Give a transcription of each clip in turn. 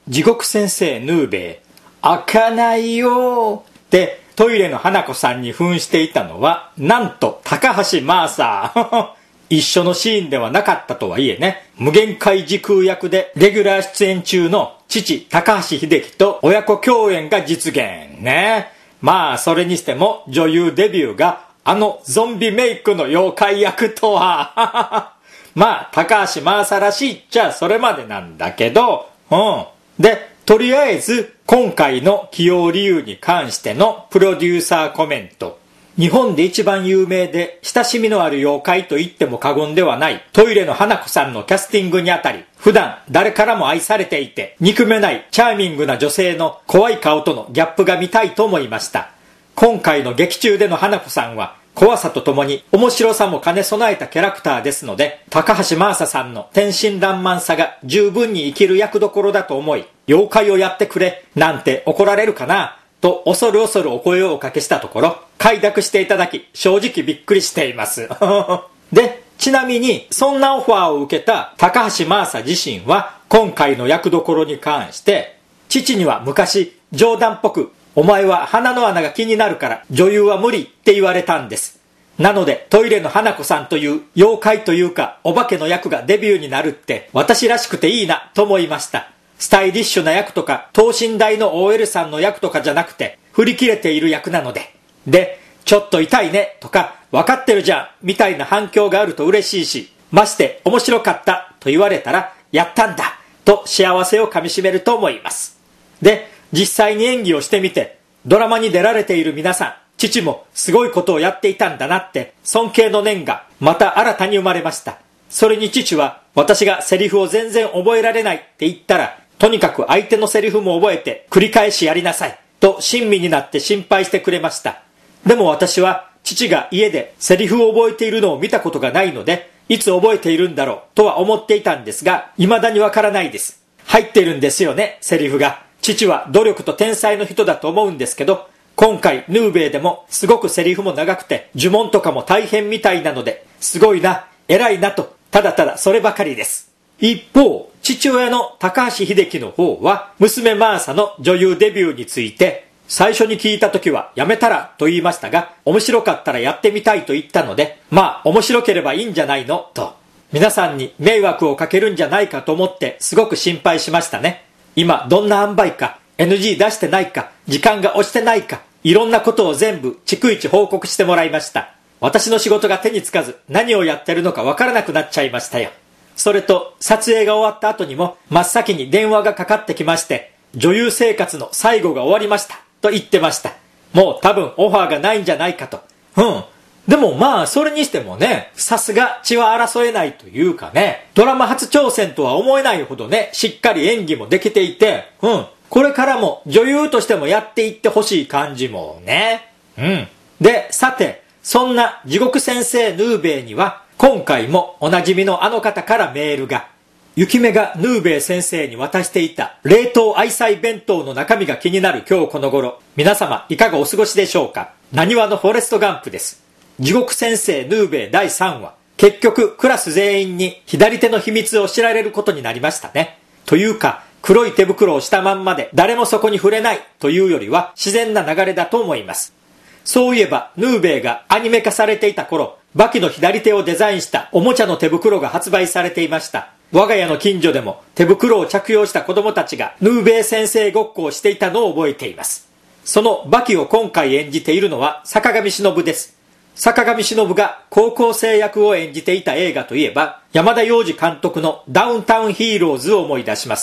地獄先生ヌーベイ、開かないよってトイレの花子さんに扮していたのは、なんと高橋真麻。一緒のシーンではなかったとはいえね、無限界時空役でレギュラー出演中の父高橋英樹と親子共演が実現ね。まあそれにしても女優デビューがあのゾンビメイクの妖怪役とは。まあ高橋真麻らしいっちゃそれまでなんだけど、で、とりあえず今回の起用理由に関してのプロデューサーコメント。日本で一番有名で親しみのある妖怪と言っても過言ではないトイレの花子さんのキャスティングにあたり、普段誰からも愛されていて憎めないチャーミングな女性の怖い顔とのギャップが見たいと思いました。今回の劇中での花子さんは怖さとともに面白さも兼ね備えたキャラクターですので、高橋真麻さんの天真爛漫さが十分に生きる役どころだと思い、妖怪をやってくれなんて怒られるかなと恐る恐るお声をおかけしたところ、快諾していただき正直びっくりしています。で、ちなみにそんなオファーを受けた高橋真麻自身は今回の役どころに関して、父には昔冗談っぽく、お前は鼻の穴が気になるから女優は無理って言われたんです。なのでトイレの花子さんという妖怪というかお化けの役がデビューになるって私らしくていいなと思いました。スタイリッシュな役とか等身大の OL さんの役とかじゃなくて振り切れている役なので。で、ちょっと痛いねとか分かってるじゃんみたいな反響があると嬉しいし、まして面白かったと言われたらやったんだと幸せをかみしめると思います。で、実際に演技をしてみてドラマに出られている皆さん、父もすごいことをやっていたんだなって尊敬の念がまた新たに生まれました。それに父は私がセリフを全然覚えられないって言ったら、とにかく相手のセリフも覚えて繰り返しやりなさいと親身になって心配してくれました。でも私は父が家でセリフを覚えているのを見たことがないので、いつ覚えているんだろうとは思っていたんですが、未だにわからないです。入っているんですよね、セリフが。父は努力と天才の人だと思うんですけど、今回ヌーベイでもすごくセリフも長くて呪文とかも大変みたいなので、すごいな、偉いなと、ただただそればかりです。一方、父親の高橋英樹の方は娘マーサの女優デビューについて、最初に聞いた時はやめたらと言いましたが、面白かったらやってみたいと言ったので、まあ面白ければいいんじゃないのと、皆さんに迷惑をかけるんじゃないかと思ってすごく心配しましたね。今どんな塩梅か、 NG 出してないか、時間が押してないか、いろんなことを全部逐一報告してもらいました。私の仕事が手につかず何をやってるのかわからなくなっちゃいましたよ。それと撮影が終わった後にも真っ先に電話がかかってきまして、女優生活の最後が終わりましたと言ってました。もう多分オファーがないんじゃないかと。でもまあそれにしてもね、さすが血は争えないというかね、ドラマ初挑戦とは思えないほどね、しっかり演技もできていて、これからも女優としてもやっていってほしい感じもね。で、さて、そんな地獄先生ヌーベイには今回もおなじみのあの方からメールが。雪目がヌーベイ先生に渡していた冷凍愛妻弁当の中身が気になる今日この頃、皆様いかがお過ごしでしょうか。なにわのフォレストガンプです。地獄先生ヌーベイ第3話、結局クラス全員に左手の秘密を知られることになりましたね。というか、黒い手袋をしたまんまで誰もそこに触れないというよりは自然な流れだと思います。そういえばヌーベイがアニメ化されていた頃、バキの左手をデザインしたおもちゃの手袋が発売されていました。我が家の近所でも手袋を着用した子供たちがヌーベイ先生ごっこをしていたのを覚えています。そのバキを今回演じているのは坂上忍です。坂上忍が高校生役を演じていた映画といえば、山田洋次監督のダウンタウンヒーローズを思い出します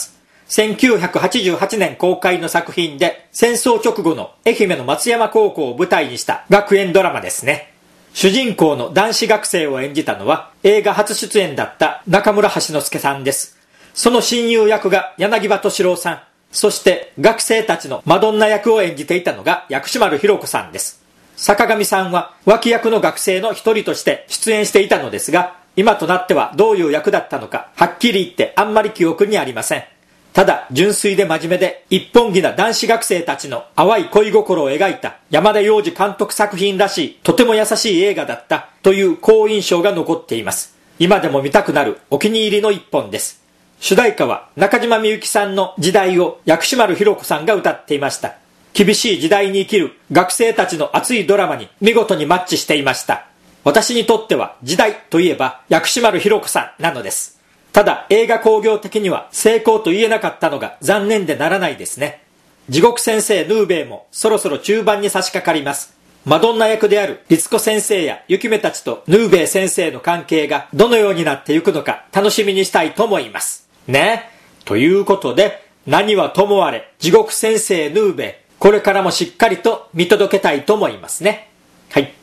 。1988年公開の作品で、戦争直後の愛媛の松山高校を舞台にした学園ドラマですね。主人公の男子学生を演じたのは映画初出演だった中村橋之助さんです。その親友役が柳葉敏郎さん、そして学生たちのマドンナ役を演じていたのが薬師丸ひろ子さんです。坂上さんは脇役の学生の一人として出演していたのですが、今となってはどういう役だったのかはっきり言ってあんまり記憶にありません。ただ純粋で真面目で一本気な男子学生たちの淡い恋心を描いた山田洋次監督作品らしいとても優しい映画だったという好印象が残っています。今でも見たくなるお気に入りの一本です。 主題歌は中島みゆきさんの時代を薬師丸ひろ子さんが歌っていました。厳しい時代に生きる学生たちの熱いドラマに見事にマッチしていました。私にとっては時代といえば薬師丸ひろ子さんなのです。ただ映画興行的には成功と言えなかったのが残念でならないですね。地獄先生ヌーベイもそろそろ中盤に差し掛かります。マドンナ役である律子先生や雪女たちとヌーベイ先生の関係がどのようになっていくのか楽しみにしたいと思います。ね。ということで、何はともあれ地獄先生ヌーベイ、これからもしっかりと見届けたいと思いますね。はい。